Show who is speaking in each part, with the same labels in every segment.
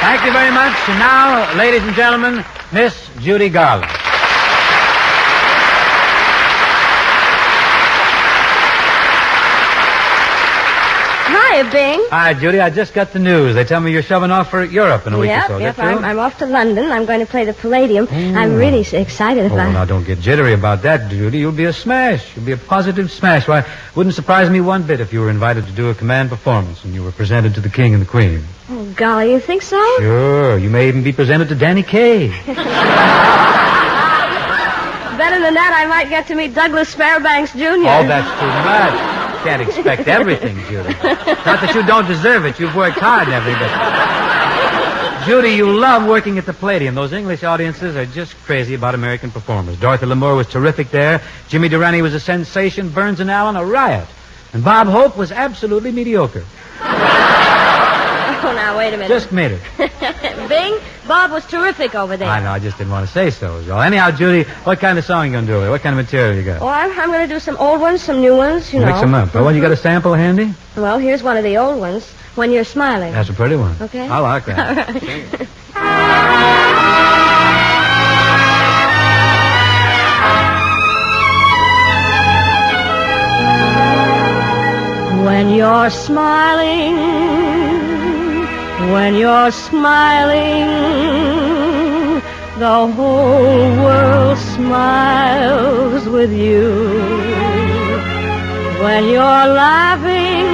Speaker 1: Thank you very much. And now, ladies and gentlemen, Miss Judy Garland.
Speaker 2: Hiya, Bing.
Speaker 1: Hi, Judy. I just got the news. They tell me you're shoving off for Europe in a week or so.
Speaker 2: Yep. I'm off to London. I'm going to play the Palladium. I'm really excited about it.
Speaker 1: Now, don't get jittery about that, Judy. You'll be a smash. You'll be a positive smash. Why, wouldn't surprise me one bit if you were invited to do a command performance and you were presented to the King and the Queen.
Speaker 2: Oh, golly, you think so?
Speaker 1: Sure. You may even be presented to Danny Kaye.
Speaker 2: Better than that, I might get to meet Douglas Fairbanks, Jr.
Speaker 1: Oh, that's too much. Can't expect everything, Judy. Not that you don't deserve it. You've worked hard and everything. Judy, you love working at the Palladium. Those English audiences are just crazy about American performers. Dorothy Lamour was terrific there. Jimmy Durante was a sensation. Burns and Allen, a riot. And Bob Hope was absolutely mediocre.
Speaker 2: Oh, now, wait a minute.
Speaker 1: Just made it.
Speaker 2: Bing, Bob was terrific over there.
Speaker 1: I know, I just didn't want to say so. Well, anyhow, Judy, what kind of song are you going to do? What kind of material you got?
Speaker 2: Oh, I'm going to do some old ones, some new ones, you know.
Speaker 1: Mix them up. Well, you got a sample handy?
Speaker 2: Well, here's one of the old ones, When You're Smiling.
Speaker 1: That's a pretty one.
Speaker 2: Okay.
Speaker 1: I like that.
Speaker 2: All right. When you're smiling, the whole world smiles with you. When you're laughing,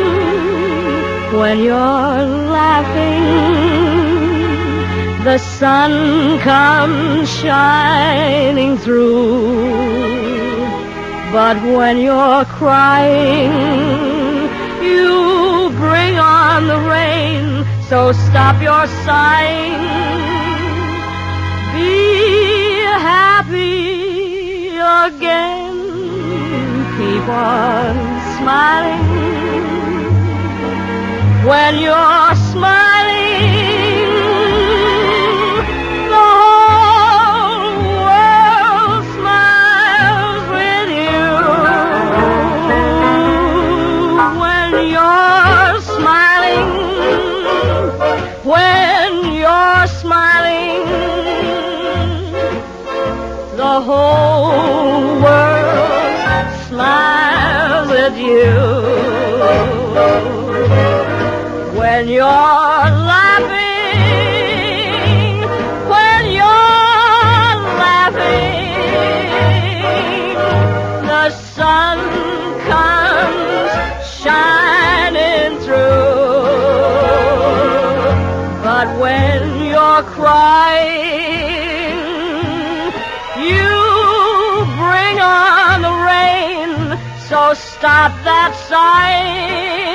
Speaker 2: the sun comes shining through. But when you're crying, you bring on the rain, so stop your sighing. Be happy again. Keep on smiling. When you're smiling, the whole world smiles with you. When you're smiling, the whole world smiles at you. When you're laughing, the sun comes shining through. But when you're crying, you bring on the rain, so stop that sighing.